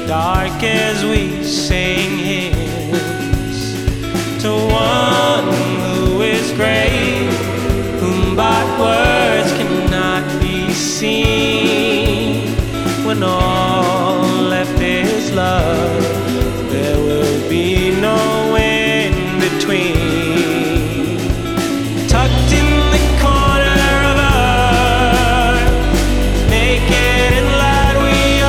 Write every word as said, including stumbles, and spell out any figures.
dark as we sing hymns to one who is great, whom but words cannot be seen. When all left is love, there will be